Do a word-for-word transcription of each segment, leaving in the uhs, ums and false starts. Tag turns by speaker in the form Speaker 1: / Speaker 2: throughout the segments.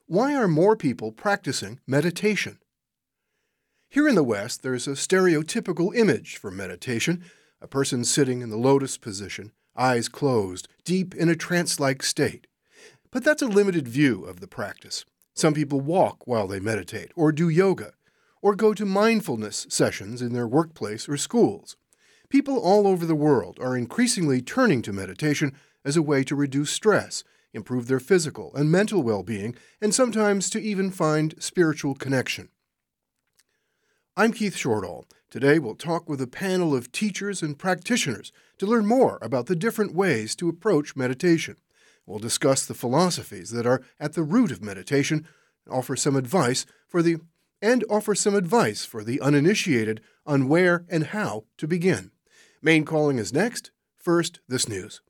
Speaker 1: Why are more people practicing meditation? Here in the West, there's a stereotypical image for meditation, a person sitting in the lotus position, eyes closed, deep in a trance-like state. But that's a limited view of the practice. Some people walk while they meditate, or do yoga, or go to mindfulness sessions in their workplace or schools. People all over the world are increasingly turning to meditation as a way to reduce stress, improve their physical and mental well-being, and sometimes to even find spiritual connection. I'm Keith Shortall. Today we'll talk with a panel of teachers and practitioners to learn more about the different ways to approach meditation. We'll discuss the philosophies that are at the root of meditation, offer some advice for the and offer some advice for the uninitiated on where and how to begin. Maine Calling is next. First, this news.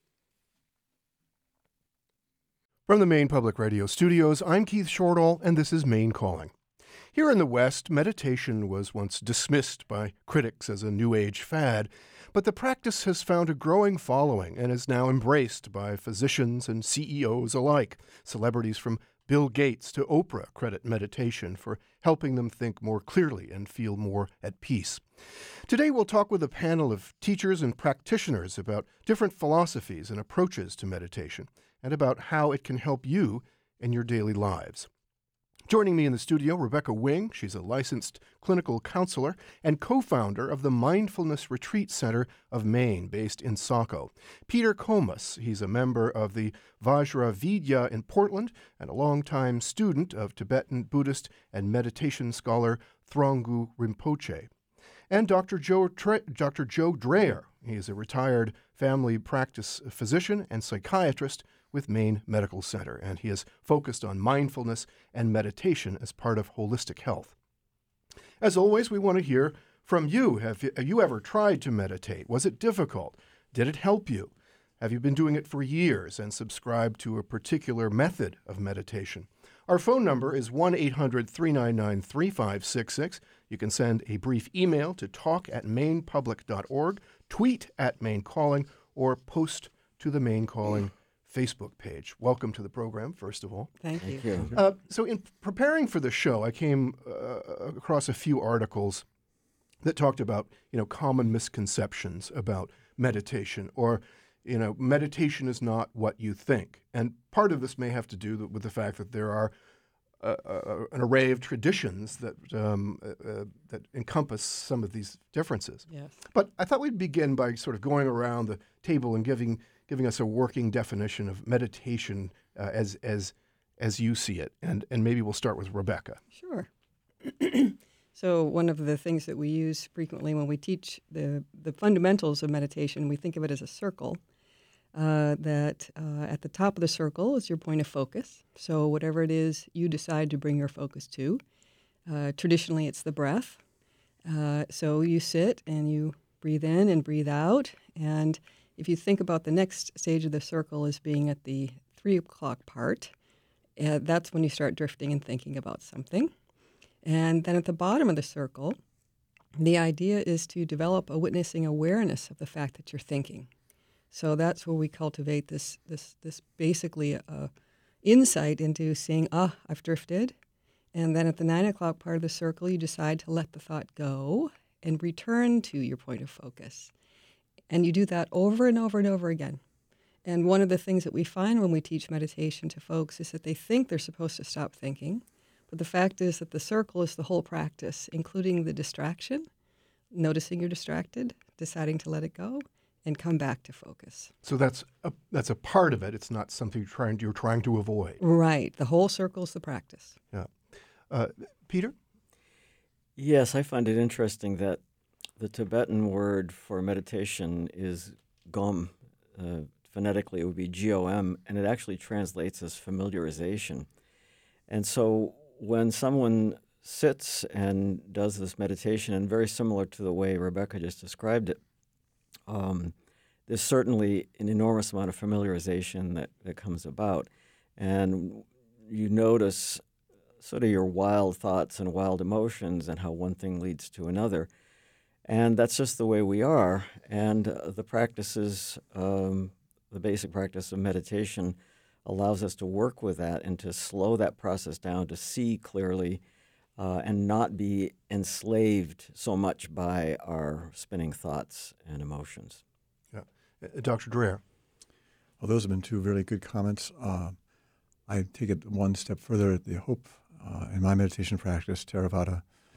Speaker 1: From the Maine Public Radio studios, I'm Keith Shortall, and this is Maine Calling. Here in the West, meditation was once dismissed by critics as a New Age fad, but the practice has found a growing following and is now embraced by physicians and C E Os alike. Celebrities from Bill Gates to Oprah credit meditation for helping them think more clearly and feel more at peace. Today we'll talk with a panel of teachers and practitioners about different philosophies and approaches to meditation and about how it can help you in your daily lives. Joining me in the studio, Rebecca Wing. She's a licensed clinical counselor and co-founder of the Mindfulness Retreat Center of Maine, based in Saco. Peter Comas. He's a member of the Vajra Vidya in Portland and a longtime student of Tibetan Buddhist and meditation scholar Throngu Rinpoche. And Doctor Joe, Tre- Doctor Joe Dreher. He is a retired family practice physician and psychiatrist with Maine Medical Center, and he is focused on mindfulness and meditation as part of holistic health. As always, we want to hear from you. Have you, have you ever tried to meditate? Was it difficult? Did it help you? Have you been doing it for years and subscribed to a particular method of meditation? Our phone number is one eight hundred three nine nine three five six six. You can send a brief email to talk at maine public dot org, tweet at Maine Calling, or post to the Maine Calling Facebook page. Welcome to the program, first of all.
Speaker 2: Thank you.
Speaker 3: Thank you.
Speaker 1: Uh, so in preparing for the show, I came uh, across a few articles that talked about, you know, common misconceptions about meditation, or, you know, meditation is not what you think. And part of this may have to do with the fact that there are uh, uh, an array of traditions that um, uh, that encompass some of these differences.
Speaker 2: Yes.
Speaker 1: But I thought we'd begin by sort of going around the table and giving giving us a working definition of meditation uh, as as as you see it, and and maybe we'll start with Rebecca.
Speaker 2: Sure. So one of the things that we use frequently when we teach the the fundamentals of meditation, we think of it as a circle. Uh, that uh, at the top of the circle is your point of focus. So whatever it is you decide to bring your focus to. Uh, traditionally, it's the breath. Uh, so you sit and you breathe in and breathe out, and if you think about the next stage of the circle as being at the three o'clock part, uh, that's when you start drifting and thinking about something. And then at the bottom of the circle, the idea is to develop a witnessing awareness of the fact that you're thinking. So that's where we cultivate this this this basically uh, insight into seeing, ah, I've drifted. And then at the nine o'clock part of the circle, you decide to let the thought go and return to your point of focus. And you do that over and over and over again. And one of the things that we find when we teach meditation to folks is that they think they're supposed to stop thinking. But the fact is that the circle is the whole practice, including the distraction, noticing you're distracted, deciding to let it go, and come back to focus.
Speaker 1: So that's a, that's a part of it. It's not something you're trying, you're trying to avoid.
Speaker 2: Right. The whole circle is the practice.
Speaker 1: Yeah. Uh, Peter?
Speaker 3: Yes, I find it interesting that the Tibetan word for meditation is gom. Uh, phonetically, it would be G O M, and it actually translates as familiarization. And so when someone sits and does this meditation, and very similar to the way Rebecca just described it, um, there's certainly an enormous amount of familiarization that, that comes about. And you notice sort of your wild thoughts and wild emotions and how one thing leads to another. And that's just the way we are. And uh, the practices, um, the basic practice of meditation allows us to work with that and to slow that process down, to see clearly, uh, and not be enslaved so much by our spinning thoughts and emotions.
Speaker 1: Yeah. Uh, Doctor Dreher.
Speaker 4: Well, those have been two really good comments. Uh, I take it one step further. The hope uh, in my meditation practice, Theravada,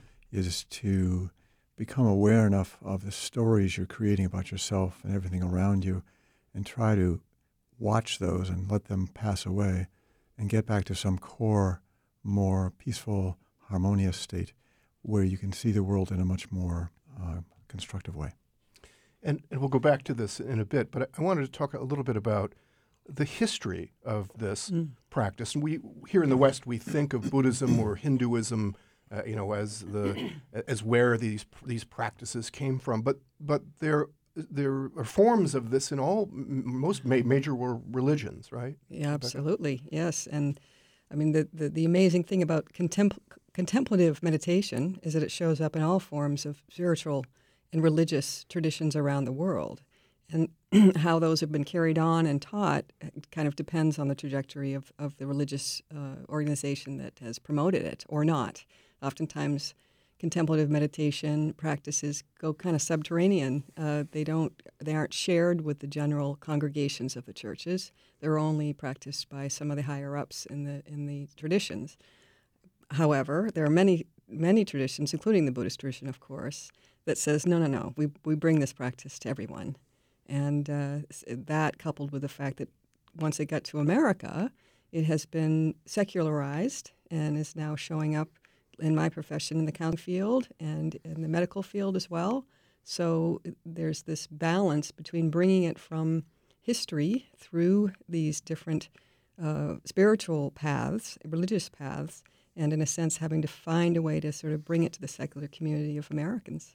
Speaker 4: is to become aware enough of the stories you're creating about yourself and everything around you, and try to watch those and let them pass away and get back to some core, more peaceful, harmonious state where you can see the world in a much more uh, constructive way.
Speaker 1: And, and we'll go back to this in a bit, but I, I wanted to talk a little bit about the history of this mm. practice. And we here in the West, we think of Buddhism or Hinduism, uh, you know, as the as where these these practices came from. But but there there are forms of this in all most ma- major religions, right?
Speaker 2: Yeah, absolutely, yes. And I mean, the the, the amazing thing about contempl- contemplative meditation is that it shows up in all forms of spiritual and religious traditions around the world. And how those have been carried on and taught kind of depends on the trajectory of, of the religious uh, organization that has promoted it or not. Oftentimes, contemplative meditation practices go kind of subterranean. Uh, they don't, they aren't shared with the general congregations of the churches. They're only practiced by some of the higher ups in the in the traditions. However, there are many many traditions, including the Buddhist tradition, of course, that says no, no, no. We we bring this practice to everyone. And uh, that, coupled with the fact that once it got to America, it has been secularized and is now showing up in my profession in the counseling field and in the medical field as well. So there's this balance between bringing it from history through these different uh, spiritual paths, religious paths, and in a sense having to find a way to sort of bring it to the secular community of Americans.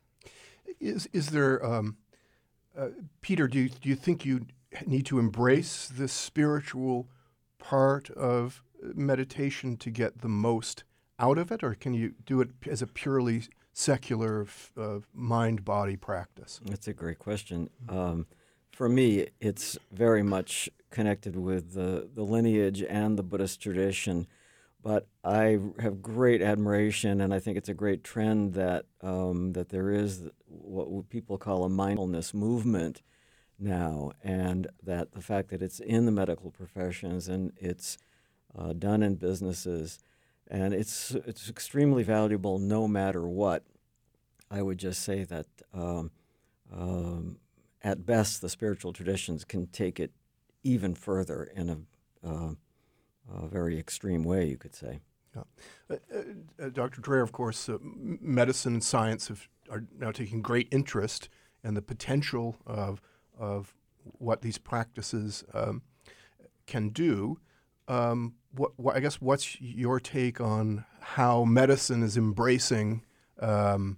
Speaker 1: Is, is there... Um Uh, Peter, do you, do you think you need to embrace the spiritual part of meditation to get the most out of it, or can you do it as a purely secular uh, mind-body practice?
Speaker 3: That's a great question. Um, for me, it's very much connected with the, the lineage and the Buddhist tradition, but I have great admiration, and I think it's a great trend that um, that there is what people call a mindfulness movement now, and that the fact that it's in the medical professions and it's uh, done in businesses, and it's it's extremely valuable no matter what. I would just say that um, um, at best the spiritual traditions can take it even further in a uh, a very extreme way, you could say.
Speaker 1: Yeah. Uh, uh, Doctor Dreher, of course, uh, medicine and science have, are now taking great interest in the potential of of what these practices um, can do. Um, what, what, I guess, what's your take on how medicine is embracing um,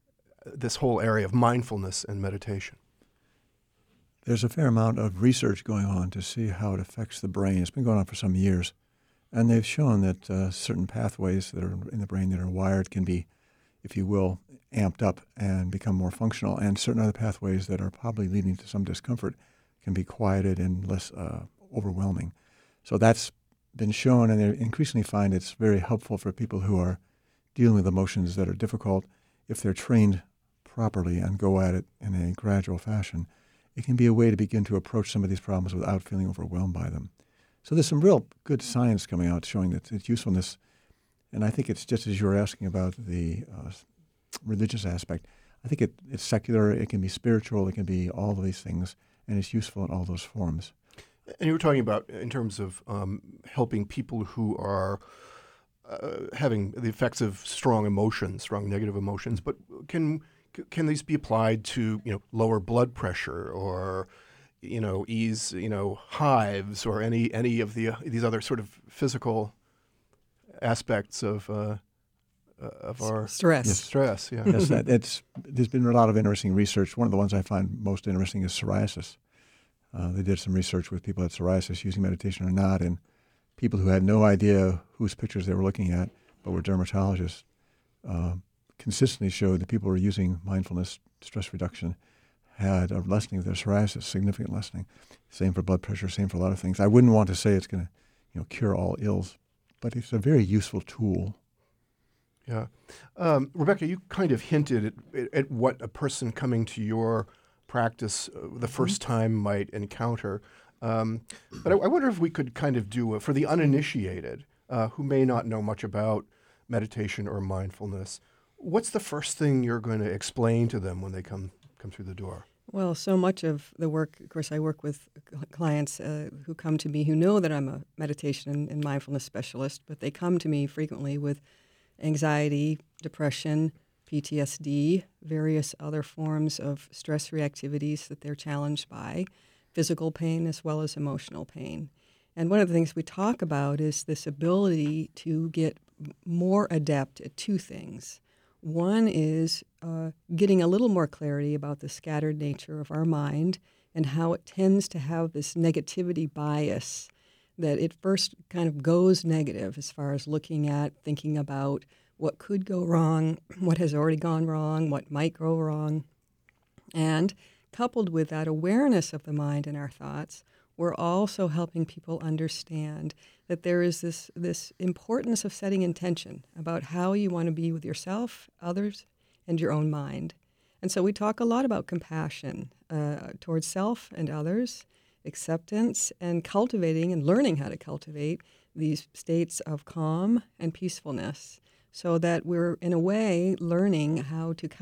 Speaker 1: this whole area of mindfulness and meditation?
Speaker 4: There's a fair amount of research going on to see how it affects the brain. It's been going on for some years. And they've shown that uh, certain pathways that are in the brain that are wired can be, if you will, amped up and become more functional. And certain other pathways that are probably leading to some discomfort can be quieted and less uh, overwhelming. So that's been shown, and they increasingly find it's very helpful for people who are dealing with emotions that are difficult. If they're trained properly and go at it in a gradual fashion, it can be a way to begin to approach some of these problems without feeling overwhelmed by them. So there's some real good science coming out showing that its usefulness, and I think it's just as you were asking about the uh, religious aspect. I think it, it's secular, it can be spiritual, it can be all of these things, and it's useful in all those forms.
Speaker 1: And you were talking about in terms of um, helping people who are uh, having the effects of strong emotions, strong negative emotions, but can can these be applied to, you know, lower blood pressure or, you know, ease, you know, hives or any any of the uh, these other sort of physical aspects of uh, uh, of our
Speaker 2: stress?
Speaker 4: Yes.
Speaker 1: Stress, yeah.
Speaker 4: Yes, that, it's there's been a lot of interesting research. One of the ones I find most interesting is psoriasis. Uh, they did some research with people with psoriasis using meditation or not, and people who had no idea whose pictures they were looking at, but were dermatologists, uh, consistently showed that people who were using mindfulness, stress reduction, had a lessening of their psoriasis, significant lessening. Same for blood pressure, same for a lot of things. I wouldn't want to say it's going to you know, cure all ills, but it's a very useful tool.
Speaker 1: Yeah. Um, Rebecca, you kind of hinted at, at what a person coming to your practice uh, the first
Speaker 2: Mm-hmm.
Speaker 1: time might encounter. Um, but I, I wonder if we could kind of do it for the uninitiated uh, who may not know much about meditation or mindfulness. What's the first thing you're going to explain to them when they come come through the door?
Speaker 2: Well, so much of the work, of course, I work with cl- clients uh, who come to me who know that I'm a meditation and, and mindfulness specialist, but they come to me frequently with anxiety, depression, P T S D, various other forms of stress reactivities that they're challenged by, physical pain as well as emotional pain. And one of the things we talk about is this ability to get more adept at two things. One is uh, getting a little more clarity about the scattered nature of our mind and how it tends to have this negativity bias that it first kind of goes negative as far as looking at, thinking about what could go wrong, what has already gone wrong, what might go wrong. And coupled with that awareness of the mind and our thoughts, we're also helping people understand that there is this, this importance of setting intention about how you want to be with yourself, others, and your own mind. And so we talk a lot about compassion uh, towards self and others, acceptance, and cultivating and learning how to cultivate these states of calm and peacefulness so that we're, in a way, learning how to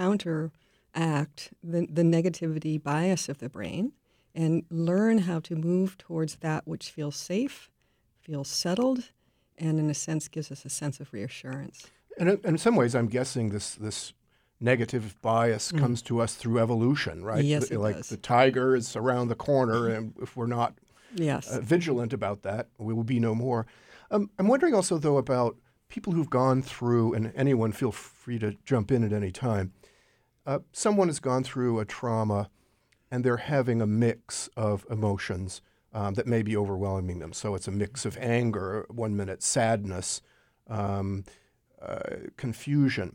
Speaker 2: counteract the, the negativity bias of the brain and learn how to move towards that which feels safe, feels settled, and in a sense gives us a sense of reassurance.
Speaker 1: And in, in some ways, I'm guessing this this negative bias
Speaker 2: Mm.
Speaker 1: comes to us through evolution, right?
Speaker 2: Yes,
Speaker 1: The-
Speaker 2: it
Speaker 1: like
Speaker 2: does.
Speaker 1: the tiger is around the corner, and if we're not
Speaker 2: Yes.
Speaker 1: uh, vigilant about that, we will be no more. Um, I'm wondering also, though, about people who've gone through, and anyone feel free to jump in at any time. Uh, someone has gone through a trauma, and they're having a mix of emotions um, that may be overwhelming them. So it's a mix of anger, one minute sadness, um, uh, confusion.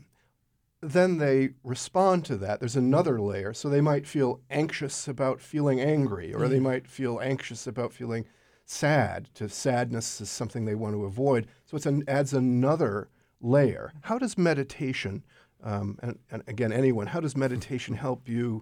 Speaker 1: Then they respond to that. There's another layer. So they might feel anxious about feeling angry, or they
Speaker 2: Yeah.
Speaker 1: might feel anxious about feeling sad. To sadness is something they want to avoid. So it an, adds another layer. How does meditation, um, and, and again, anyone, how does meditation help you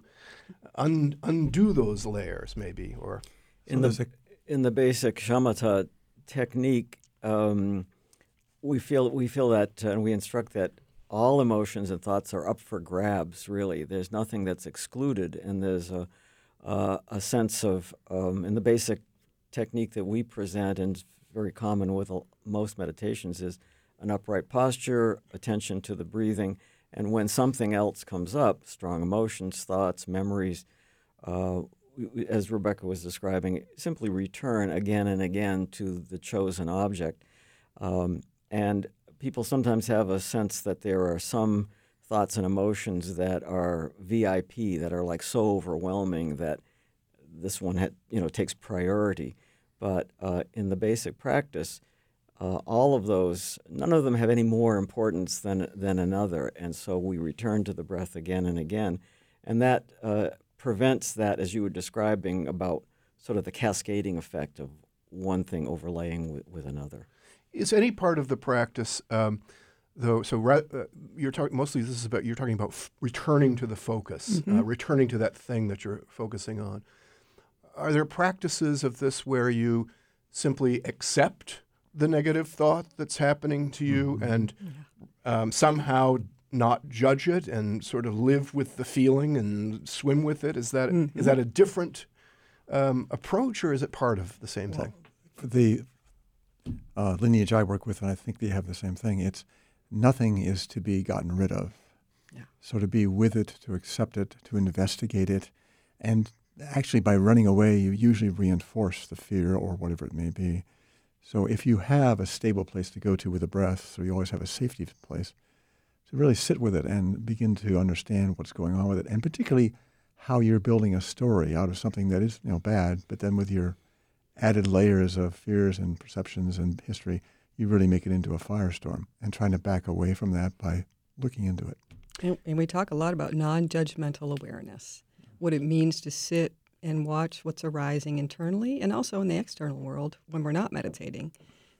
Speaker 1: un, undo those layers, maybe? Or
Speaker 3: In
Speaker 4: there's
Speaker 3: the in the basic shamatha technique, um, we feel we feel that, uh, and we instruct that all emotions and thoughts are up for grabs. Really, there's nothing that's excluded, and there's a uh, a sense of um, in the basic technique that we present, and it's very common with al- most meditations, is an upright posture, attention to the breathing, and when something else comes up, strong emotions, thoughts, memories. Uh, we- we- as Rebecca was describing, simply return again and again to the chosen object. Um, and people sometimes have a sense that there are some thoughts and emotions that are V I P, that are like so overwhelming that this one had, you know, takes priority. But uh, in the basic practice, uh, all of those, none of them have any more importance than than another. And so we return to the breath again and again. And that uh, prevents that, as you were describing, about sort of the cascading effect of one thing overlaying with, with another.
Speaker 1: is any part of the practice, um, though? So ra- uh, you're talking mostly. This is about you're talking about f- returning to the focus,
Speaker 2: Mhm.
Speaker 1: uh, returning to that thing that you're focusing on. Are there practices of this where you simply accept the negative thought that's happening to you
Speaker 4: Mhm.
Speaker 1: and um, somehow not judge it and sort of live with the feeling and swim with it? Is that is
Speaker 2: Mhm.
Speaker 1: that a different um, approach, or is it part of the same
Speaker 4: Well,
Speaker 1: thing?
Speaker 4: For the uh, lineage I work with, and I think they have the same thing, it's nothing is to be gotten rid of.
Speaker 2: Yeah.
Speaker 4: So to be with it, to accept it, to investigate it, and actually by running away, you usually reinforce the fear or whatever it may be. So if you have a stable place to go to with the breath, so you always have a safety place, to really sit with it and begin to understand what's going on with it, and particularly how you're building a story out of something that is, you know, bad, but then with your added layers of fears and perceptions and history, you really make it into a firestorm, and trying to back away from that by looking into it.
Speaker 2: And, and we talk a lot about non-judgmental awareness, what it means to sit and watch what's arising internally and also in the external world when we're not meditating.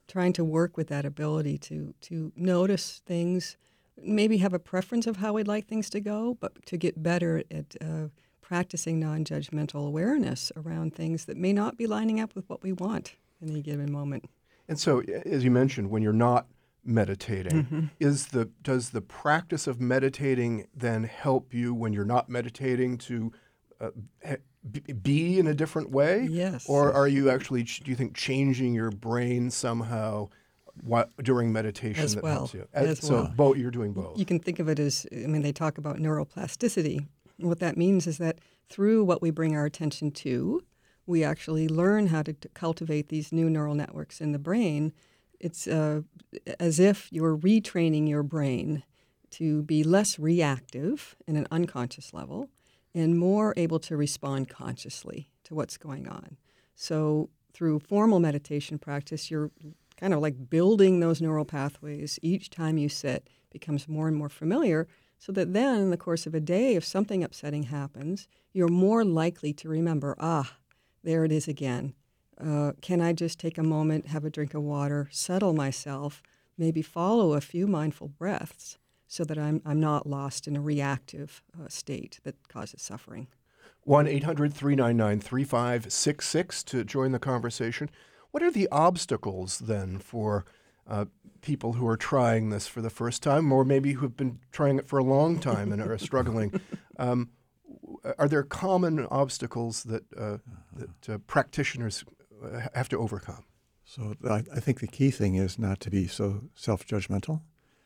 Speaker 2: trying to work with that ability to to notice things, maybe have a preference of how we'd like things to go, but to get better at uh, practicing non-judgmental awareness around things that may not be lining up with what we want in any given moment.
Speaker 1: And so, as you mentioned, when you're not meditating,
Speaker 2: Mm-hmm.
Speaker 1: is the does the practice of meditating then help you when you're not meditating to uh, be, be in a different way?
Speaker 2: Yes.
Speaker 1: Or are you actually, do you think, changing your brain somehow while, during meditation
Speaker 2: As
Speaker 1: that
Speaker 2: well.
Speaker 1: helps you?
Speaker 2: As
Speaker 1: so
Speaker 2: well.
Speaker 1: both, you're doing both.
Speaker 2: You can think of it as, I mean, they talk about neuroplasticity. And what that means is that through what we bring our attention to, we actually learn how to, to cultivate these new neural networks in the brain. It's uh, as if you're retraining your brain to be less reactive in an unconscious level and more able to respond consciously to what's going on. So through formal meditation practice, you're kind of like building those neural pathways. Each time you sit, becomes more and more familiar, so that then in the course of a day, if something upsetting happens, you're more likely to remember, ah, there it is again. Uh, can I just take a moment, have a drink of water, settle myself, maybe follow a few mindful breaths so that I'm, I'm not lost in a reactive uh, state that causes suffering.
Speaker 1: one eight hundred three nine nine three five six six to join the conversation. What are the obstacles then for uh, people who are trying this for the first time, or maybe who have been trying it for a long time and are struggling? Um, are there common obstacles that, uh, that uh, practitioners have to overcome?
Speaker 4: So I, I think the key thing is not to be so self-judgmental.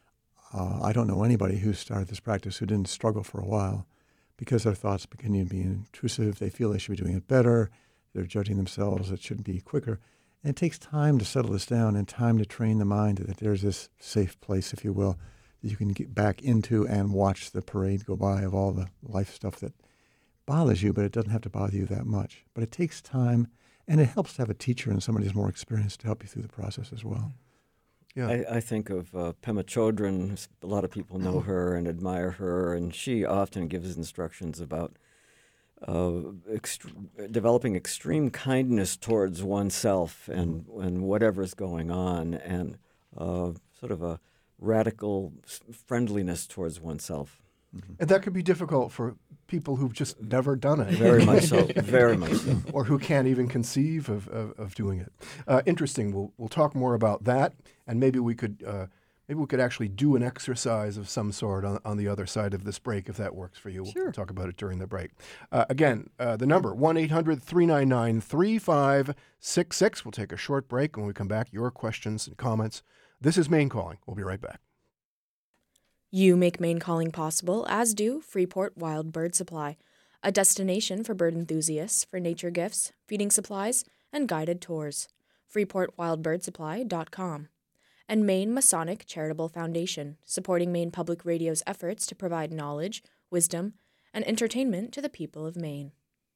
Speaker 4: Uh, I don't know anybody who started this practice who didn't struggle for a while because their thoughts begin to be intrusive. They feel they should be doing it better. They're judging themselves. It should be quicker. And it takes time to settle this down and time to train the mind that there's this safe place, if you will, that you can get back into and watch the parade go by of all the life stuff that bothers you, but it doesn't have to bother you that much. But it takes time, and it helps to have a teacher and somebody who's more experienced to help you through the process as well.
Speaker 1: Yeah.
Speaker 3: I, I think of uh, Pema Chodron. A lot of people know her and admire her, and she often gives instructions about uh, ext- developing extreme kindness towards oneself and, and whatever's going on, and uh, sort of a radical friendliness towards oneself.
Speaker 1: Mm-hmm. And that could be difficult for people who've just never done it.
Speaker 3: Very much so. Very much so.
Speaker 1: Or who can't even conceive of, of, of doing it. Uh, interesting. We'll we'll talk more about that, and maybe we could uh, maybe we could actually do an exercise of some sort on, on the other side of this break, if that works for you. We'll
Speaker 2: Sure.
Speaker 1: talk about it during the break. Uh, again, uh, the number one eight hundred three nine nine three five six six. We'll take a short break. When we come back, your questions and comments. This is Maine Calling. We'll be right back.
Speaker 5: You make Maine Calling possible, as do Freeport Wild Bird Supply, a destination for bird enthusiasts for nature gifts, feeding supplies, and guided tours. freeport wild bird supply dot com. And Maine Masonic Charitable Foundation, supporting Maine Public Radio's efforts to provide knowledge, wisdom, and entertainment to the people of Maine.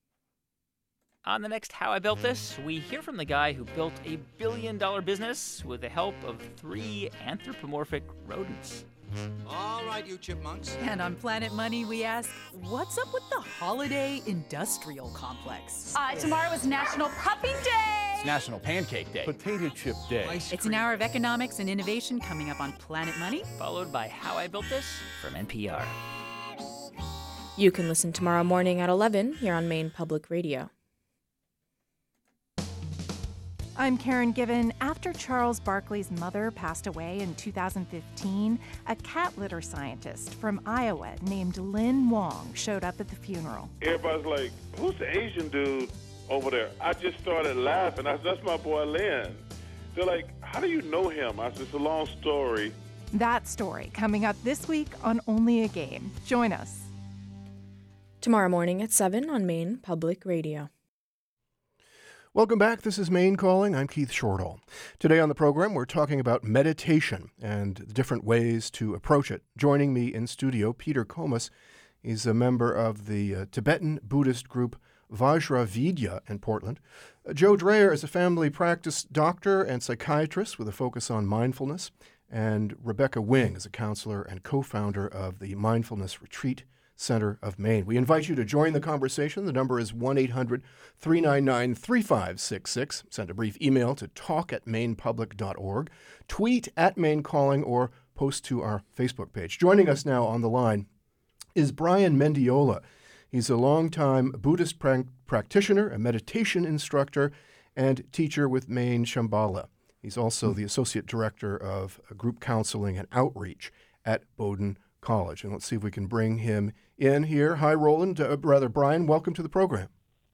Speaker 6: On the next How I Built This, we hear from the guy who built a billion-dollar business with the help of three anthropomorphic rodents.
Speaker 7: All right, you chipmunks.
Speaker 8: And on Planet Money, we ask, what's up with the holiday industrial complex?
Speaker 9: Uh, tomorrow is National Pupping Day.
Speaker 7: It's National Pancake Day.
Speaker 10: Potato Chip Day.
Speaker 8: It's an hour of economics and innovation coming up on Planet Money.
Speaker 6: Followed by How I Built This from N P R.
Speaker 5: You can listen tomorrow morning at eleven here on Maine Public Radio.
Speaker 11: I'm Karen Given. After Charles Barkley's mother passed away in two thousand fifteen, a cat litter scientist from Iowa named Lin Wong showed up at the funeral.
Speaker 12: Everybody's like, who's the Asian dude over there? I just started laughing. I said, that's my boy Lin. They're like, how do you know him? I said, it's a long story.
Speaker 11: That story coming up this week on Only a Game. Join us.
Speaker 5: Tomorrow morning at seven on Maine Public Radio.
Speaker 1: Welcome back. This is Maine Calling. I'm Keith Shortall. Today on the program, we're talking about meditation and the different ways to approach it. Joining me in studio, Peter Comas. He's a member of the uh, Tibetan Buddhist group Vajravidya in Portland. Uh, Joe Dreyer is a family practice doctor and psychiatrist with a focus on mindfulness. And Rebecca Wing is a counselor and co-founder of the Mindfulness Retreat Center of Maine. We invite you to join the conversation. The number is one eight hundred three nine nine three five six six. Send a brief email to talk at maine public dot org, tweet at Maine Calling, or post to our Facebook page. Joining us now on the line is Brian Mendiola. He's a longtime Buddhist pra- practitioner, a meditation instructor, and teacher with Maine Shambhala. He's also the Associate Director of Group Counseling and Outreach at Bowdoin College. And let's see if we can bring him in here. Hi, Roland. Uh, rather, Brian, welcome to the program.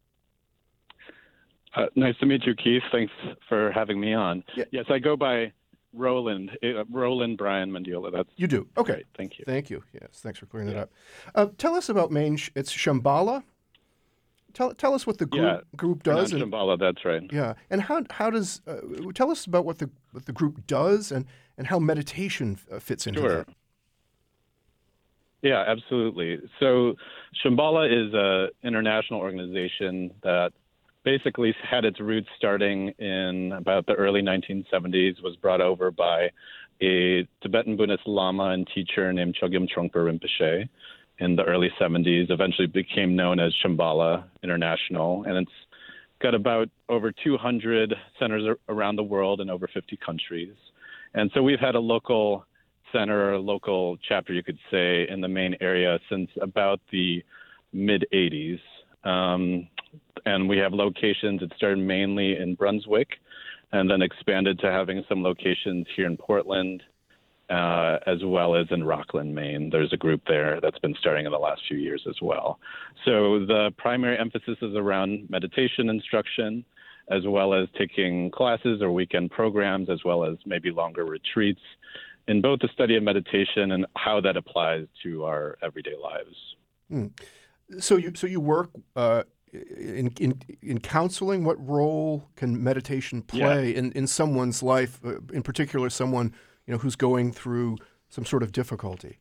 Speaker 10: Uh, nice to meet you, Keith. Thanks for having me on.
Speaker 1: Yeah.
Speaker 10: Yes, I go by Roland, uh, Roland Brian Mendiola. That's
Speaker 1: You do? Okay.
Speaker 10: Great. Thank you.
Speaker 1: Thank you. Yes, thanks for clearing that up. Uh, tell us about Maine. Sh- It's Shambhala? Tell, tell us what the group,
Speaker 10: Yeah,
Speaker 1: group does.
Speaker 10: and Shambhala, that's right.
Speaker 1: Yeah, and how how does uh, tell us about what the what the group does and, and how meditation uh, fits into
Speaker 10: Sure.
Speaker 1: that.
Speaker 10: Yeah, absolutely. So Shambhala is an international organization that basically had its roots starting in about the early nineteen seventies, was brought over by a Tibetan Buddhist Lama and teacher named Chogyam Trungpa Rinpoche in the early seventies, eventually became known as Shambhala International. And it's got about over two hundred centers around the world in over fifty countries. And so we've had a local center, a local chapter, you could say, in the Maine area since about the mid-eighties. Um, and we have locations. It started mainly in Brunswick and then expanded to having some locations here in Portland, uh, as well as in Rockland, Maine. There's a group there that's been starting in the last few years as well. So the primary emphasis is around meditation instruction, as well as taking classes or weekend programs, as well as maybe longer retreats in both the study of meditation and how that applies to our everyday lives.
Speaker 1: Hmm. So you so you work uh, in, in in counseling. What role can meditation play
Speaker 10: Yeah.
Speaker 1: in, in someone's life, uh, in particular someone you know who's going through some sort of difficulty?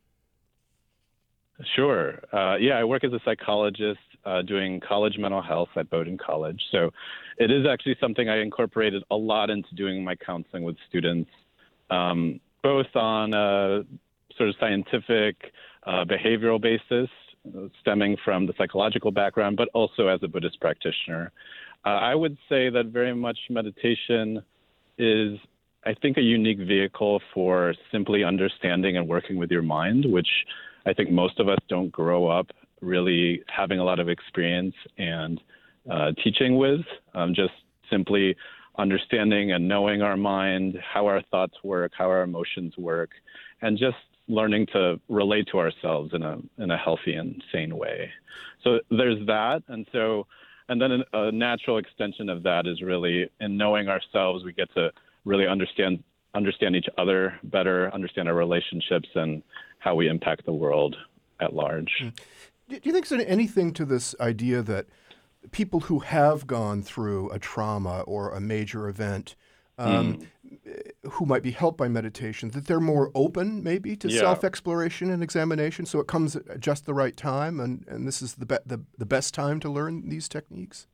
Speaker 10: Sure. Uh, yeah, I work as a psychologist uh, doing college mental health at Bowdoin College. So it is actually something I incorporated a lot into doing my counseling with students, um, both on a sort of scientific, uh, behavioral basis, stemming from the psychological background, but also as a Buddhist practitioner. Uh, I would say that very much meditation is, I think, a unique vehicle for simply understanding and working with your mind, which I think most of us don't grow up really having a lot of experience and uh, teaching with, um, just simply understanding and knowing our mind, how our thoughts work, how our emotions work, and just learning to relate to ourselves in a in a healthy and sane way. So there's that. And so, and then a natural extension of that is really in knowing ourselves, we get to really understand understand each other better, understand our relationships and how we impact the world at large.
Speaker 1: Do you think there's anything to this idea that people who have gone through a trauma or a major event, um, mm. who might be helped by meditation, that they're more open maybe to
Speaker 10: yeah.
Speaker 1: self-exploration and examination, so it comes at just the right time, and, and this is the, be- the the best time to learn these techniques?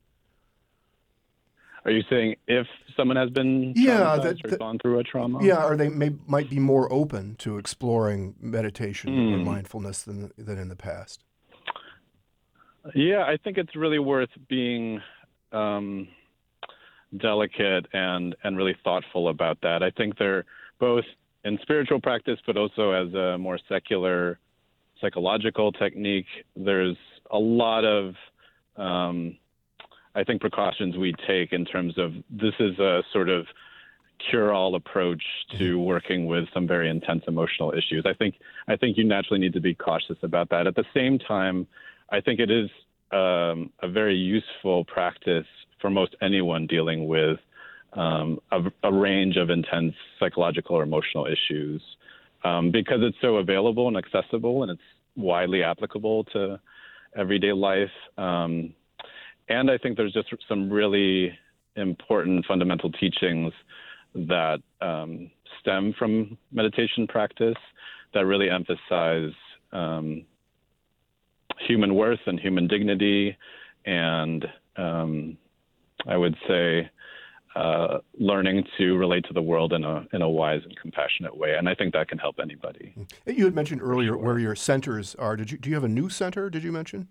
Speaker 10: Are you saying if someone has been
Speaker 1: yeah,
Speaker 10: that,
Speaker 1: that,
Speaker 10: or gone through a trauma?
Speaker 1: Yeah, or they may, might be more open to exploring meditation
Speaker 10: mm.
Speaker 1: or mindfulness than than in the past?
Speaker 10: Yeah, I think it's really worth being um, delicate and, and really thoughtful about that. I think they're both in spiritual practice, but also as a more secular psychological technique. There's a lot of, um, I think, precautions we take in terms of this is a sort of cure-all approach to working with some very intense emotional issues. I think I think you naturally need to be cautious about that. At the same time, I think it is um, a very useful practice for most anyone dealing with um, a, a range of intense psychological or emotional issues um, because it's so available and accessible and it's widely applicable to everyday life. Um, and I think there's just some really important fundamental teachings that um, stem from meditation practice that really emphasize um, human worth and human dignity, and um, I would say uh, learning to relate to the world in a in a wise and compassionate way. And I think that can help anybody.
Speaker 1: You had mentioned earlier sure. where your centers are. Did you do you have a new center? Did you mention?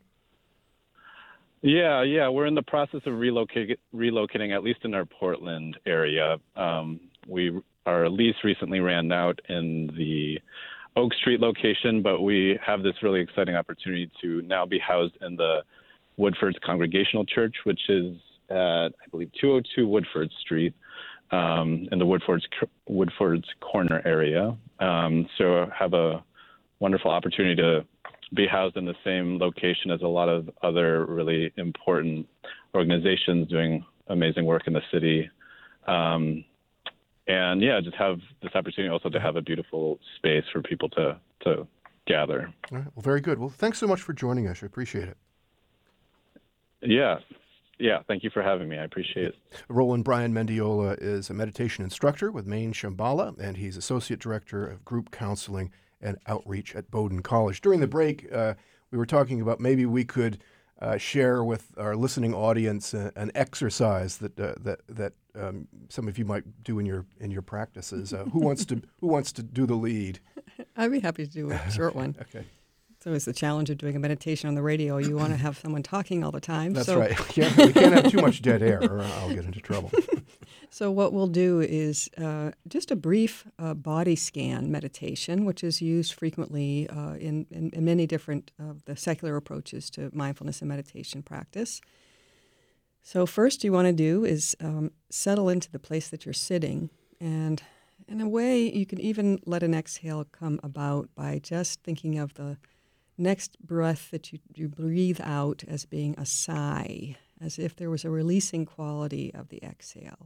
Speaker 10: Yeah, yeah, we're in the process of relocate, relocating, at least in our Portland area. Um, we our lease recently ran out in the Oak Street location, but we have this really exciting opportunity to now be housed in the Woodford's Congregational Church, which is at, I believe, two oh two Woodford Street um, in the Woodford's Woodford's Corner area. Um, so I have a wonderful opportunity to be housed in the same location as a lot of other really important organizations doing amazing work in the city. Um, and yeah, just have this opportunity also to have a beautiful space for people to, to gather.
Speaker 1: All right. Well, very good. Well, thanks so much for joining us. I appreciate it.
Speaker 10: Yeah. Yeah. Thank you for having me. I appreciate it.
Speaker 1: Roland Brian Mendiola is a meditation instructor with Maine Shambhala, and he's Associate Director of Group Counseling and Outreach at Bowdoin College. During the break, uh, we were talking about maybe we could uh, share with our listening audience a, an exercise that uh, that that um, some of you might do in your in your practices. Uh, who wants to Who wants to do the lead?
Speaker 2: I'd be happy to do a short one.
Speaker 1: Okay.
Speaker 2: So it's the challenge of doing a meditation on the radio. You want to have someone talking all the time.
Speaker 1: That's
Speaker 2: so.
Speaker 1: right. Yeah, we can't have too much dead air, or I'll get into trouble.
Speaker 2: So what we'll do is uh, just a brief uh, body scan meditation, which is used frequently uh, in, in, in many different of uh, the secular approaches to mindfulness and meditation practice. So first you want to do is um, settle into the place that you're sitting. And in a way, you can even let an exhale come about by just thinking of the next breath that you, you breathe out as being a sigh, as if there was a releasing quality of the exhale.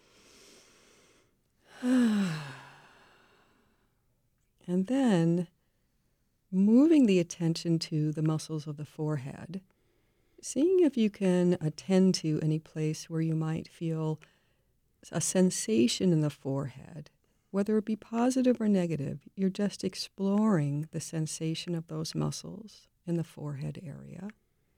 Speaker 2: And then moving the attention to the muscles of the forehead, seeing if you can attend to any place where you might feel a sensation in the forehead, whether it be positive or negative. You're just exploring the sensation of those muscles in the forehead area.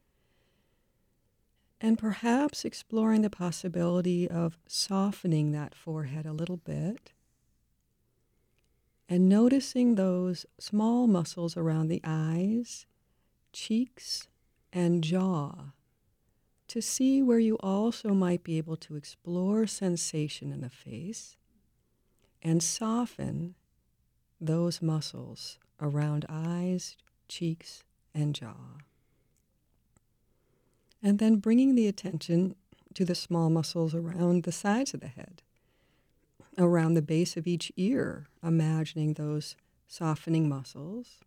Speaker 2: And perhaps exploring the possibility of softening that forehead a little bit and noticing those small muscles around the eyes, cheeks, and jaw to see where you also might be able to explore sensation in the face and soften those muscles around eyes, cheeks, and jaw. And then bringing the attention to the small muscles around the sides of the head, around the base of each ear, imagining those softening muscles.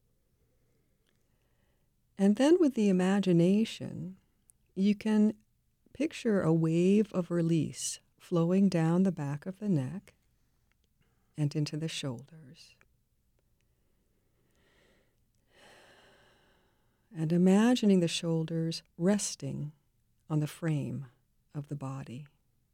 Speaker 2: And then with the imagination, you can picture a wave of release flowing down the back of the neck and into the shoulders. And imagining the shoulders resting on the frame of the body.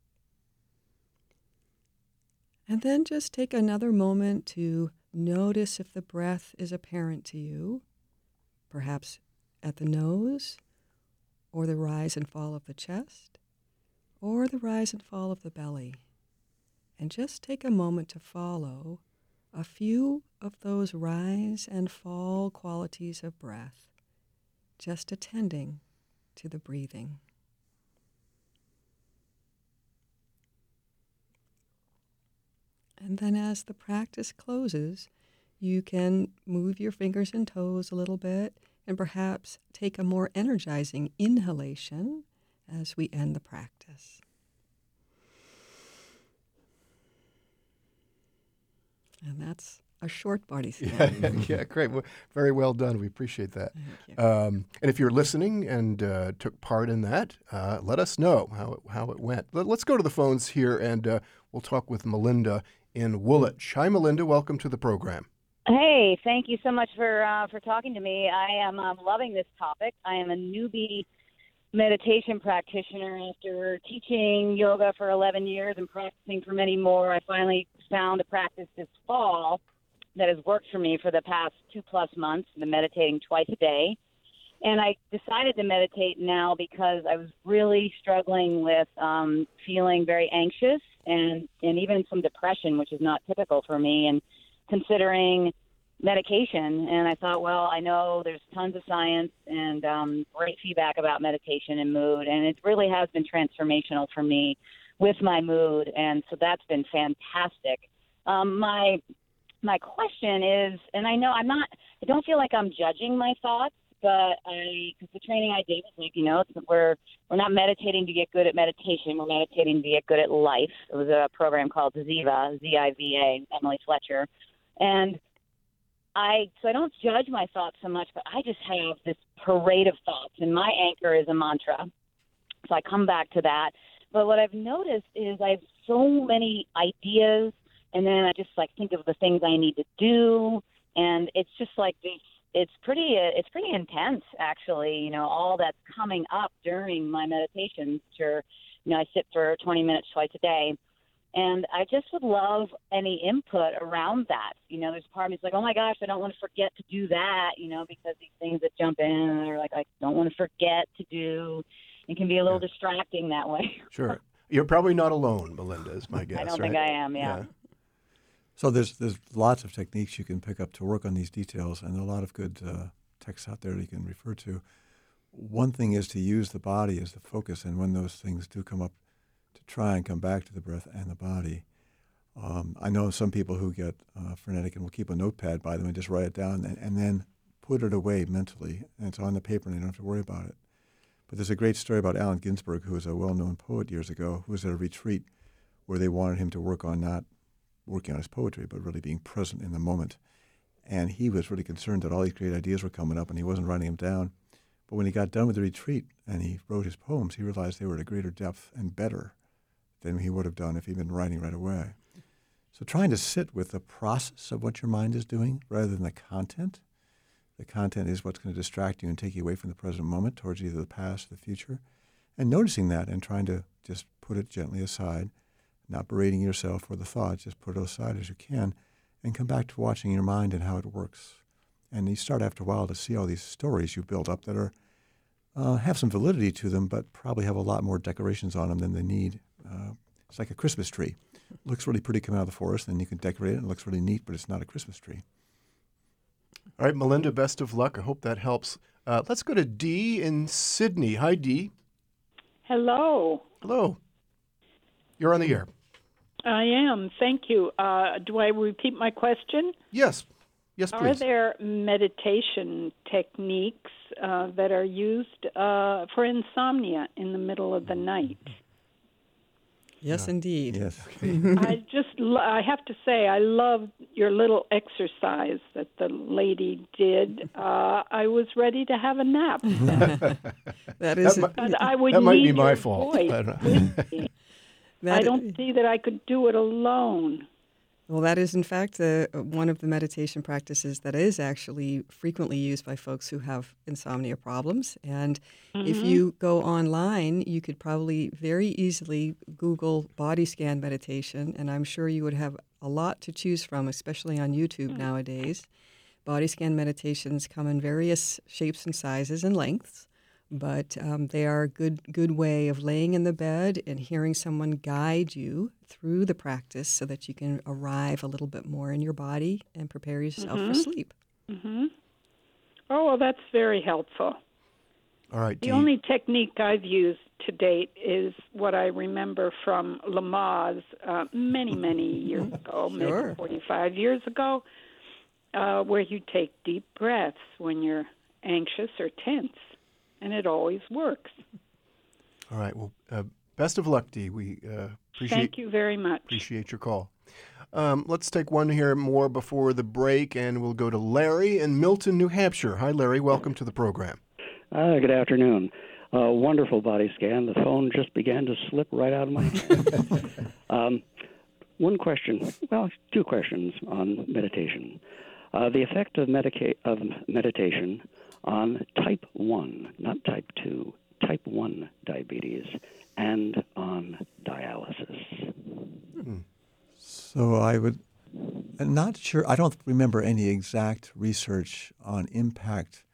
Speaker 2: And then just take another moment to notice if the breath is apparent to you, perhaps at the nose, or the rise and fall of the chest, or the rise and fall of the belly. And just take a moment to follow a few of those rise and fall qualities of breath, just attending to the breathing. And then as the practice closes, you can move your fingers and toes a little bit and perhaps take a more energizing inhalation as we end the practice. And that's a short body scan.
Speaker 1: Yeah, yeah, great. Well, very well done. We appreciate that. Um, and if you're listening and uh, took part in that, uh, let us know how it, how it went. Let, let's go to the phones here, and uh, we'll talk with Melinda in Woolwich. Hi, Melinda. Welcome to the program.
Speaker 13: Hey, thank you so much for uh, for talking to me. I am um, loving this topic. I am a newbie meditation practitioner. After teaching yoga for eleven years and practicing for many more, I finally found a practice this fall that has worked for me for the past two plus months. I've been meditating twice a day. And I decided to meditate now because I was really struggling with um, feeling very anxious and, and even some depression, which is not typical for me, and considering medication. And I thought, well, I know there's tons of science and um, great feedback about meditation and mood, and it really has been transformational for me with my mood, and so that's been fantastic. Um, my my question is, and I know I'm not, I don't feel like I'm judging my thoughts, but I, because the training I did was like, you know, it's, we're we're not meditating to get good at meditation. We're meditating to get good at life. It was a program called Ziva, Z I V A, Emily Fletcher, and I so I don't judge my thoughts so much, but I just have this parade of thoughts, and my anchor is a mantra. So I come back to that. But what I've noticed is I have so many ideas, and then I just like think of the things I need to do, and it's just like this. It's pretty. It's pretty intense, actually. You know, all that's coming up during my meditations. Sure, you know, I sit for twenty minutes twice a day, and I just would love any input around that. You know, there's a part of me that's like, oh my gosh, I don't want to forget to do that. You know, because these things that jump in are like, I don't want to forget to do. It can be a little yeah. distracting that way.
Speaker 1: Sure, you're probably not alone, Melinda. Is my guess.
Speaker 13: I don't
Speaker 1: right?
Speaker 13: think I am. Yeah. yeah.
Speaker 4: So there's there's lots of techniques you can pick up to work on these details, and there are a lot of good uh, texts out there that you can refer to. One thing is to use the body as the focus, and when those things do come up, to try and come back to the breath and the body. Um, I know some people who get uh, frenetic and will keep a notepad by them and just write it down and, and then put it away mentally, and it's on the paper and they don't have to worry about it. But there's a great story about Allen Ginsberg, who was a well-known poet years ago, who was at a retreat where they wanted him to work on not working on his poetry, but really being present in the moment. And he was really concerned that all these great ideas were coming up and he wasn't writing them down. But when he got done with the retreat and he wrote his poems, he realized they were at a greater depth and better than he would have done if he'd been writing right away. So trying to sit with the process of what your mind is doing rather than the content. The content is what's going to distract you and take you away from the present moment towards either the past or the future. And noticing that and trying to just put it gently aside, not berating yourself for the thought, just put it aside as you can, and come back to watching your mind and how it works. And you start after a while to see all these stories you've built up that are uh, have some validity to them, but probably have a lot more decorations on them than they need. Uh, it's like a Christmas tree. It looks really pretty coming out of the forest, and you can decorate it, and it looks really neat, but it's not a Christmas tree.
Speaker 1: All right, Melinda, best of luck. I hope that helps. Uh, let's go to Dee in Sydney. Hi, Dee.
Speaker 14: Hello.
Speaker 1: Hello. You're on the air.
Speaker 14: I am. Thank you. Uh, do I repeat my question?
Speaker 1: Yes. Yes, please.
Speaker 14: Are there meditation techniques uh, that are used uh, for insomnia in the middle of the night?
Speaker 2: Yes, yeah. indeed.
Speaker 4: Yes.
Speaker 14: I just, I have to say, I love your little exercise that the lady did. Uh, I was ready to have a nap.
Speaker 2: that is,
Speaker 1: that,
Speaker 14: might, I would
Speaker 1: that might
Speaker 14: need
Speaker 1: be my
Speaker 14: your
Speaker 1: fault.
Speaker 14: voice
Speaker 1: I don't,
Speaker 14: with me. I don't see that I could do it alone.
Speaker 2: Well, that is, in fact, uh, one of the meditation practices that is actually frequently used by folks who have insomnia problems. And mm-hmm. if you go online, you could probably very easily Google body scan meditation, and I'm sure you would have a lot to choose from, especially on YouTube mm-hmm. nowadays. Body scan meditations come in various shapes and sizes and lengths. But um, they are a good, good way of laying in the bed and hearing someone guide you through the practice so that you can arrive a little bit more in your body and prepare yourself
Speaker 14: mm-hmm.
Speaker 2: for sleep.
Speaker 14: Mm-hmm. Oh, well, that's very helpful.
Speaker 1: All right.
Speaker 14: The only technique I've used to date is what I remember from Lamaze uh, many, many years ago,
Speaker 2: sure.
Speaker 14: maybe forty-five years ago, uh, where you take deep breaths when you're anxious or tense. And it always works.
Speaker 1: All right. Well, uh, best of luck, Dee. We uh, appreciate.
Speaker 14: Thank you very much.
Speaker 1: Appreciate your call. Um, let's take one here more before the break, and we'll go to Larry in Milton, New Hampshire. Hi, Larry. Welcome to the program.
Speaker 15: Uh, good afternoon. Uh, wonderful body scan. The phone just began to slip right out of my hand. um, one question. Well, two questions on meditation. Uh, the effect of, medica- of meditation on type one, not type two, type one diabetes, and on dialysis.
Speaker 4: Hmm. So I would, I'm not sure, I don't remember any exact research on impact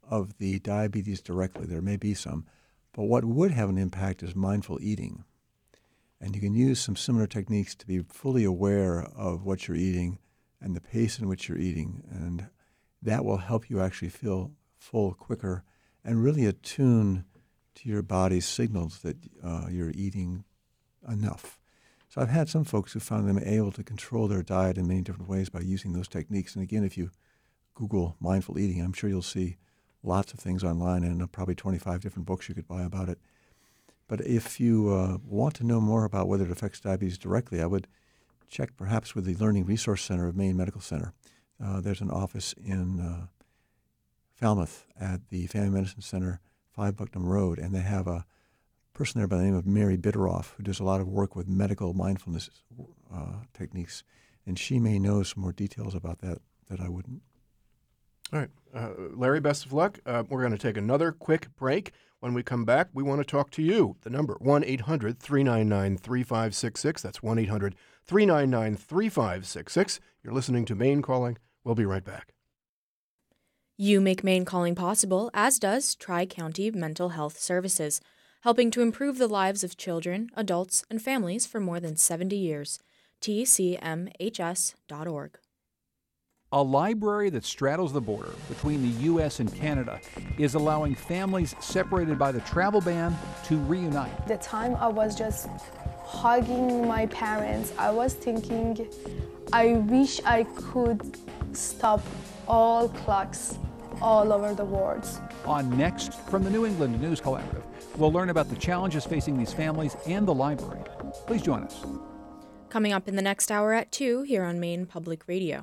Speaker 4: of the diabetes directly. There may be some. But what would have an impact is mindful eating. And you can use some similar techniques to be fully aware of what you're eating and the pace in which you're eating. And that will help you actually feel full quicker and really attune to your body's signals that uh, you're eating enough. So I've had some folks who found them able to control their diet in many different ways by using those techniques. And again, if you Google mindful eating, I'm sure you'll see lots of things online and probably twenty-five different books you could buy about it. But if you uh, want to know more about whether it affects diabetes directly, I would check perhaps with the Learning Resource Center of Maine Medical Center. Uh, there's an office in uh, Falmouth at the Family Medicine Center, five Bucknam Road, and they have a person there by the name of Mary Bitteroff who does a lot of work with medical mindfulness uh, techniques, and she may know some more details about that that I wouldn't.
Speaker 1: All right. Uh, Larry, best of luck. Uh, we're going to take another quick break. When we come back, we want to talk to you. The number, one eight hundred three nine nine three five six six. That's one eight hundred three nine nine three five six six. You're listening to Maine Calling. We'll be right back.
Speaker 5: You make Maine Calling possible, as does Tri-County Mental Health Services, helping to improve the lives of children, adults, and families for more than seventy years. T C M H S dot org.
Speaker 16: A library that straddles the border between the U S and Canada is allowing families separated by the travel ban to reunite.
Speaker 17: The time I was just hugging my parents, I was thinking, I wish I could stop all clocks all over the world.
Speaker 16: On Next from the New England News Collaborative, we'll learn about the challenges facing these families and the library. Please join us.
Speaker 5: Coming up in the next hour at two here on Maine Public Radio.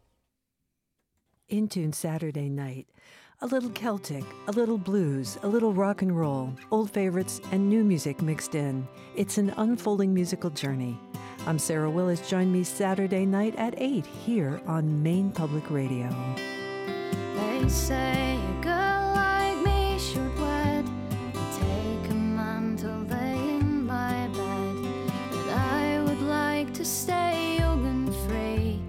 Speaker 18: In Tune Saturday night. A little Celtic, a little blues, a little rock and roll, old favorites, and new music mixed in. It's an unfolding musical journey. I'm Sarah Willis. Join me Saturday night at eight here on Maine Public Radio.
Speaker 19: They say a girl like me should wed, take a man till they in my bed, but I would like to stay young and free.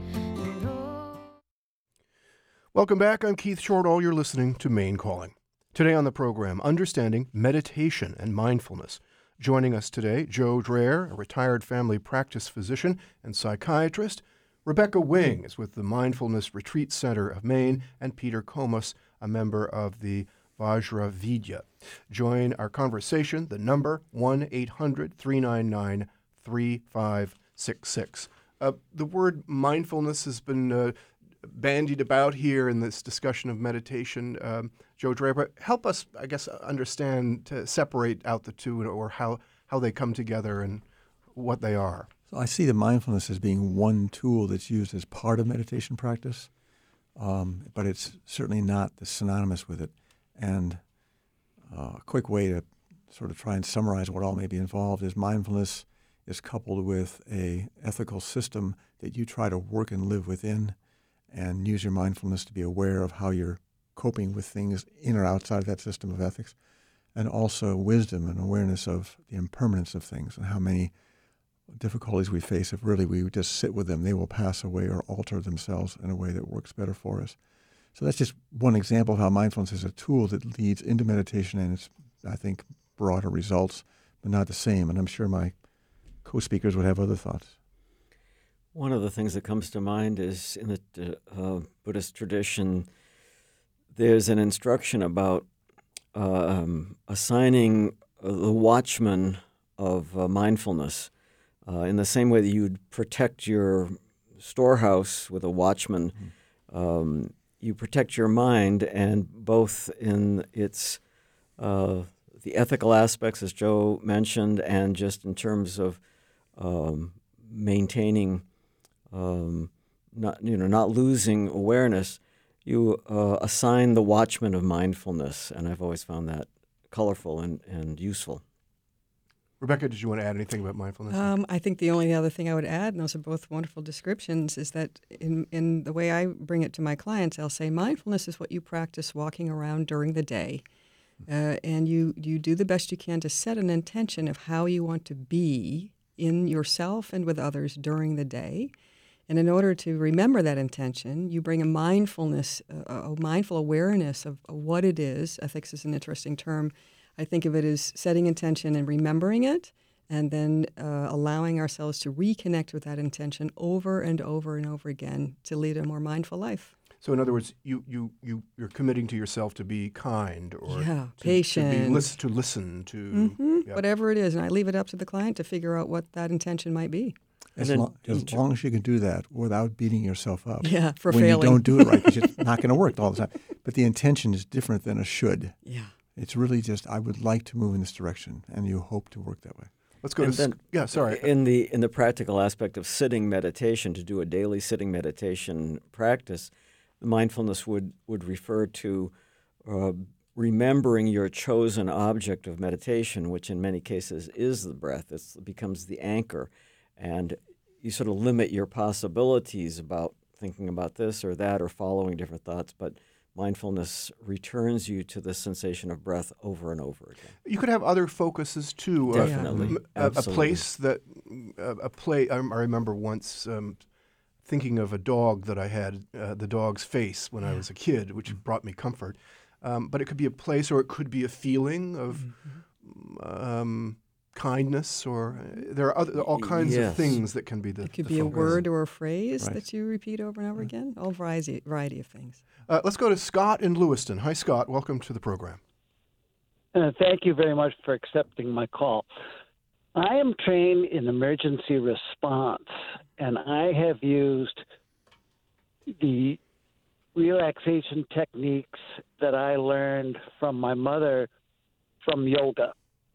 Speaker 1: Welcome back. I'm Keith Shortall. You're listening to Maine Calling. Today on the program, understanding meditation and mindfulness. Joining us today, Joe Dreher, a retired family practice physician and psychiatrist. Rebecca Wing is with the Mindfulness Retreat Center of Maine, and Peter Comas, a member of the Vajra Vidya. Join our conversation, the number one eight hundred three nine nine three five six six. Uh, the word mindfulness has been uh, bandied about here in this discussion of meditation. Um, Joe Dreher, help us, I guess, understand, to separate out the two, or how, how they come together and what they are.
Speaker 4: So I see the mindfulness as being one tool that's used as part of meditation practice, um, but it's certainly not the synonymous with it. And uh, a quick way to sort of try and summarize what all may be involved is mindfulness is coupled with a ethical system that you try to work and live within, and use your mindfulness to be aware of how you're coping with things in or outside of that system of ethics, and also wisdom and awareness of the impermanence of things and how many difficulties we face, if really we just sit with them, they will pass away or alter themselves in a way that works better for us. So that's just one example of how mindfulness is a tool that leads into meditation, and it's, I think, broader results, but not the same. And I'm sure my co-speakers would have other thoughts.
Speaker 3: One of the things that comes to mind is in the uh, Buddhist tradition, there's an instruction about uh, um, assigning uh, the watchman of uh, mindfulness uh, in the same way that you'd protect your storehouse with a watchman. Mm-hmm. Um, you protect your mind, and both in its uh, the ethical aspects, as Joe mentioned, and just in terms of um, maintaining. Um, not you know not losing awareness, you uh, assign the watchman of mindfulness, and I've always found that colorful and, and useful.
Speaker 1: Rebecca, did you want to add anything about mindfulness?
Speaker 2: Um, I think the only other thing I would add, and those are both wonderful descriptions, is that in, in the way I bring it to my clients, I'll say mindfulness is what you practice walking around during the day. Uh, and you, you do the best you can to set an intention of how you want to be in yourself and with others during the day. And in order to remember that intention, you bring a mindfulness, a, a mindful awareness of, of what it is. Ethics is an interesting term. I think of it as setting intention and remembering it, and then uh, allowing ourselves to reconnect with that intention over and over and over again to lead a more mindful life.
Speaker 1: So, in other words, you you you you're committing to yourself to be kind, or
Speaker 2: yeah,
Speaker 1: to,
Speaker 2: patient,
Speaker 1: to, be, lis- to listen to
Speaker 2: mm-hmm.
Speaker 1: yeah.
Speaker 2: whatever it is, and I leave it up to the client to figure out what that intention might be.
Speaker 4: As, long, as long as you can do that without beating yourself up.
Speaker 2: Yeah, for
Speaker 4: when
Speaker 2: failing.
Speaker 4: you don't do it right, because it's not going to work all the time. But the intention is different than a should.
Speaker 2: Yeah.
Speaker 4: It's really just, I would like to move in this direction, and you hope to work that way.
Speaker 1: Let's go
Speaker 3: and
Speaker 1: to
Speaker 3: then,
Speaker 1: sc- yeah. Sorry.
Speaker 3: In the in the practical aspect of sitting meditation, to do a daily sitting meditation practice, mindfulness would would refer to uh, remembering your chosen object of meditation, which in many cases is the breath. It's, it becomes the anchor, and you sort of limit your possibilities about thinking about this or that or following different thoughts, but mindfulness returns you to the sensation of breath over and over again.
Speaker 1: You could have other focuses too.
Speaker 3: Definitely,
Speaker 1: uh, a, a
Speaker 3: Absolutely.
Speaker 1: place that uh, a play. I remember once um, thinking of a dog that I had, uh, the dog's face when I was a kid, which brought me comfort. Um, but it could be a place, or it could be a feeling of um, kindness, or uh, there are other, all kinds
Speaker 3: Yes.
Speaker 1: of things that can be the.
Speaker 2: It could
Speaker 1: the
Speaker 2: be a
Speaker 1: focus.
Speaker 2: word or a phrase
Speaker 1: Right.
Speaker 2: that you repeat over and over again. All variety variety of things.
Speaker 1: Uh, let's go to Scott in Lewiston. Hi, Scott. Welcome to the program.
Speaker 20: Uh, thank you very much for accepting my call. I am trained in emergency response, and I have used the relaxation techniques that I learned from my mother from yoga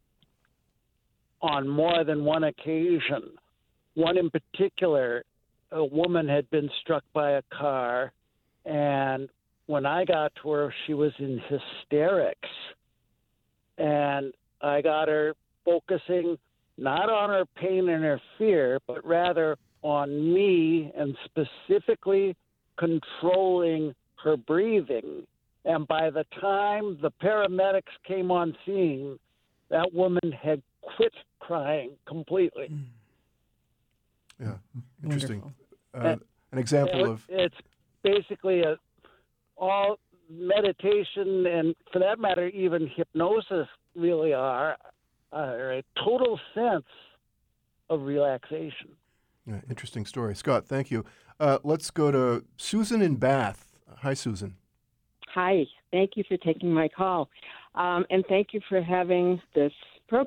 Speaker 20: on more than one occasion. One in particular, a woman had been struck by a car, and when I got to her, she was in hysterics. And I got her focusing not on her pain and her fear, but rather on me and specifically controlling her breathing. And by the time the paramedics came on scene, that woman had quit crying completely.
Speaker 1: Yeah, interesting. Uh,
Speaker 20: And-
Speaker 1: an example
Speaker 20: it-
Speaker 1: of
Speaker 20: it's basically a all meditation, and for that matter, even hypnosis really are, are a total sense of relaxation.
Speaker 1: yeah, interesting story, Scott. Thank you. Uh, let's go to Susan in Bath. Hi, Susan.
Speaker 21: Hi, thank you for taking my call, um, and thank you for having this program.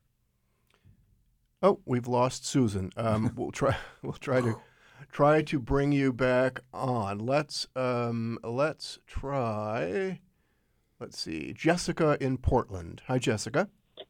Speaker 1: Oh, we've lost Susan. Um, we'll try. We'll try to try to bring you back on. Let's um, let's try. Let's see, Jessica in Portland. Hi, Jessica.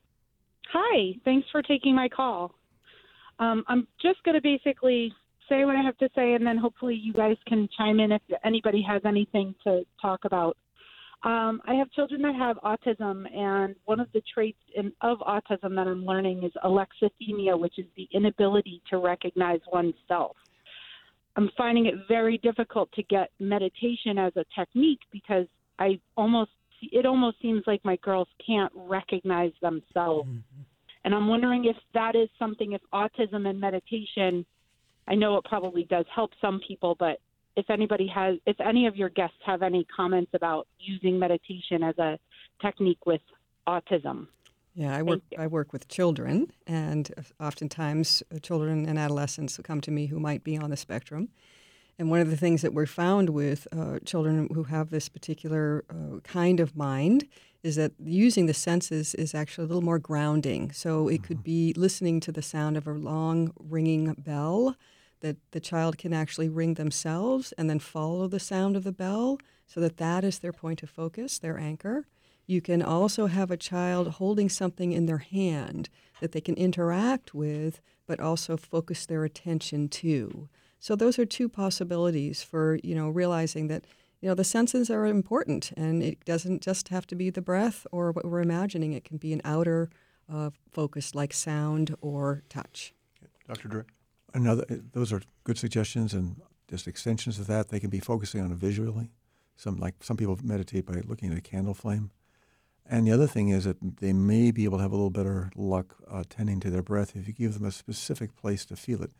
Speaker 22: Hi, thanks for taking my call. Um, I'm just going to basically say what I have to say, and then hopefully you guys can chime in if anybody has anything to talk about. Um, I have children that have autism, and one of the traits in, of autism that I'm learning is alexithymia, which is the inability to recognize oneself. I'm finding it very difficult to get meditation as a technique because I almost it almost seems like my girls can't recognize themselves. And I'm wondering if that is something, if autism and meditation, I know it probably does help some people, but if anybody has, if any of your guests have any comments about using meditation as a technique with autism.
Speaker 2: Yeah, I work I work with children, and oftentimes uh, children and adolescents come to me who might be on the spectrum. And one of the things that we're found with uh, children who have this particular uh, kind of mind is that using the senses is actually a little more grounding. So it could be listening to the sound of a long ringing bell that the child can actually ring themselves and then follow the sound of the bell so that that is their point of focus, their anchor. You can also have a child holding something in their hand that they can interact with, but also focus their attention to. So those are two possibilities for, you know, realizing that, you know, the senses are important, and it doesn't just have to be the breath or what we're imagining. It can be an outer uh, focus like sound or touch.
Speaker 1: Doctor Dre?
Speaker 4: Another, those are good suggestions, and just extensions of that. They can be focusing on it visually. Some like some people meditate by looking at a candle flame. And the other thing is that they may be able to have a little better luck uh, tending to their breath if you give them a specific place to feel it.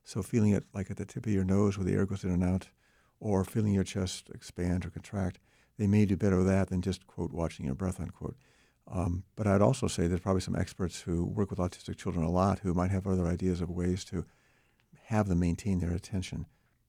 Speaker 4: So feeling it like at the tip of your nose where the air goes in and out, or feeling your chest expand or contract, they may do better with that than just, quote, watching your breath, unquote. Um, but I'd also say there's probably some experts who work with autistic children a lot who might have other ideas of ways to have them maintain their attention.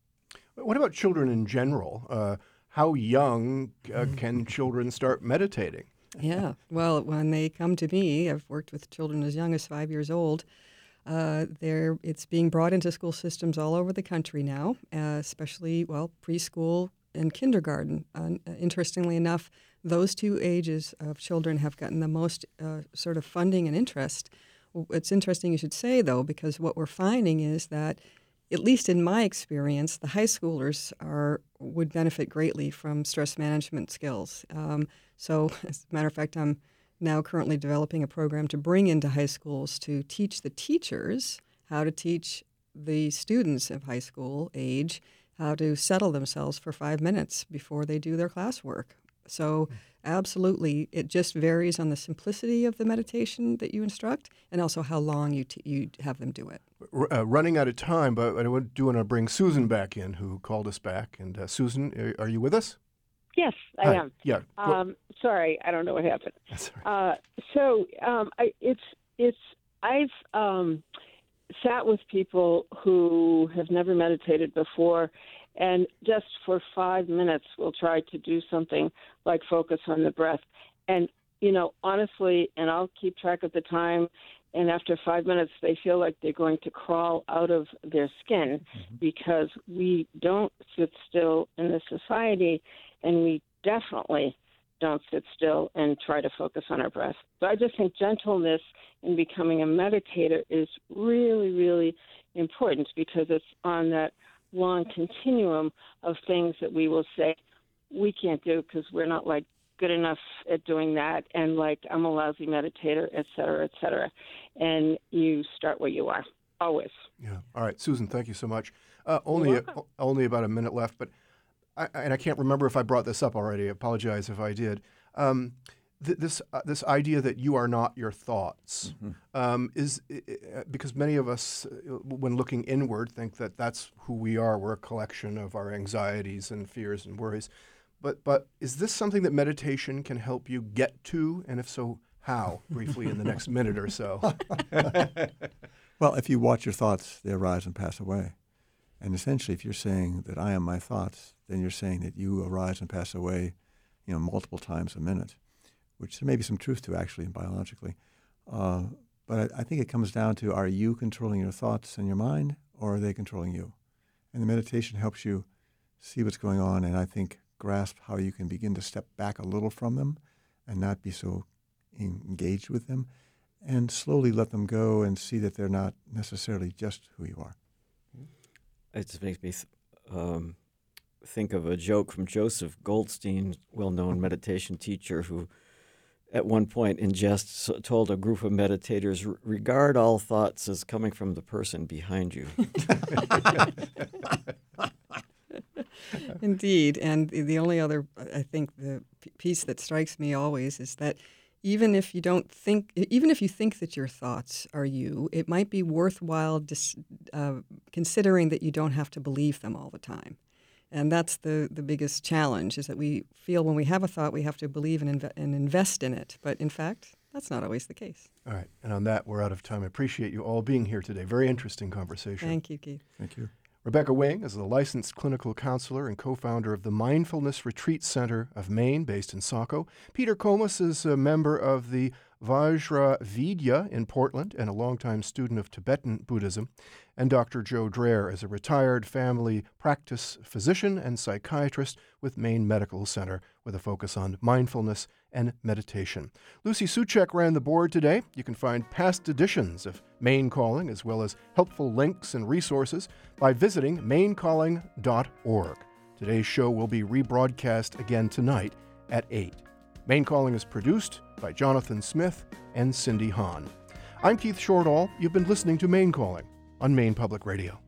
Speaker 1: What about children in general? Uh, how young uh, can children start meditating?
Speaker 2: Yeah, well, when they come to me, I've worked with children as young as five years old. Uh, they're, it's being brought into school systems all over the country now, uh, especially, well, preschool and kindergarten. Uh, interestingly enough, those two ages of children have gotten the most uh, sort of funding and interest. It's interesting you should say, though, because what we're finding is that, at least in my experience, the high schoolers are would benefit greatly from stress management skills. Um, so, as a matter of fact, I'm now currently developing a program to bring into high schools to teach the teachers how to teach the students of high school age how to settle themselves for five minutes before they do their classwork. So absolutely, it just varies on the simplicity of the meditation that you instruct and also how long you t- you have them do it.
Speaker 1: R- uh, running out of time, but I do want to bring Susan back in, who called us back. And uh, Susan, are, are you with us?
Speaker 7: Yes, I
Speaker 1: Hi.
Speaker 7: am.
Speaker 1: Yeah.
Speaker 7: Um, sorry, I don't know what happened.
Speaker 1: That's all
Speaker 7: right. Uh, so um, I, it's it's I've um, sat with people who have never meditated before, and just for five minutes we'll try to do something like focus on the breath. And you know, honestly, and I'll keep track of the time. And after five minutes, they feel like they're going to crawl out of their skin mm-hmm. because we don't sit still in this society. And we definitely don't sit still and try to focus on our breath. So I just think gentleness in becoming a meditator is really, really important because it's on that long continuum of things that we will say we can't do because we're not like good enough at doing that, and like I'm a lousy meditator, et cetera, et cetera. And you start where you are, always.
Speaker 1: Yeah. All right, Susan, thank you so much. Uh, only a, only about a minute left, but I, and I can't remember if I brought this up already. I apologize if I did. Um, th- this uh, this idea that you are not your thoughts mm-hmm. um, is uh, because many of us, uh, when looking inward, think that that's who we are. We're a collection of our anxieties and fears and worries. But but is this something that meditation can help you get to? And if so, how? Briefly in the next minute or so.
Speaker 4: Well, if you watch your thoughts, they arise and pass away. And essentially, if you're saying that I am my thoughts, then you're saying that you arise and pass away, you know, multiple times a minute, which there may be some truth to actually biologically. Uh, but I, I think it comes down to, are you controlling your thoughts and your mind, or are they controlling you? And the meditation helps you see what's going on, and I think grasp how you can begin to step back a little from them and not be so engaged with them, and slowly let them go and see that they're not necessarily just who you are.
Speaker 3: It just makes me th- um, think of a joke from Joseph Goldstein, well-known meditation teacher, who at one point in jest told a group of meditators, regard all thoughts as coming from the person behind you.
Speaker 2: Indeed. And the only other, I think, the piece that strikes me always is that even if you don't think, even if you think that your thoughts are you, it might be worthwhile dis, uh, considering that you don't have to believe them all the time. And that's the, the biggest challenge, is that we feel when we have a thought, we have to believe and, inve- and invest in it. But in fact, that's not always the case.
Speaker 1: All right. And on that, we're out of time. I appreciate you all being here today. Very interesting conversation.
Speaker 2: Thank you, Keith.
Speaker 4: Thank you.
Speaker 1: Rebecca Wing is a licensed clinical counselor and co-founder of the Mindfulness Retreat Center of Maine, based in Saco. Peter Comas is a member of the Vajra Vidya in Portland and a longtime student of Tibetan Buddhism. And Doctor Joe Dreher is a retired family practice physician and psychiatrist with Maine Medical Center, with a focus on mindfulness and meditation. Lucy Suchek ran the board today. You can find past editions of Maine Calling, as well as helpful links and resources, by visiting maine calling dot org. Today's show will be rebroadcast again tonight at eight. Maine Calling is produced by Jonathan Smith and Cindy Hahn. I'm Keith Shortall. You've been listening to Maine Calling on Maine Public Radio.